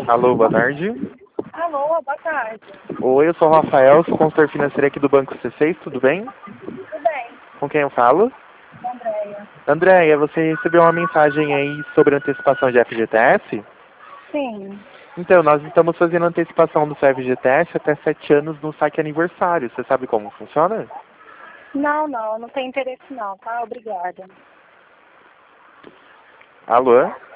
Alô, boa tarde. Alô, boa tarde. Oi, eu sou o Rafael, sou consultor financeiro aqui do Banco C6, tudo bem? Tudo bem, Com quem eu falo? Andréia? Andréia, você recebeu uma mensagem aí sobre antecipação de FGTS? Sim. Então, nós estamos fazendo antecipação do seu FGTS até 7 anos no saque aniversário. Você sabe como funciona? Não tem interesse não, tá? Obrigada. Alô?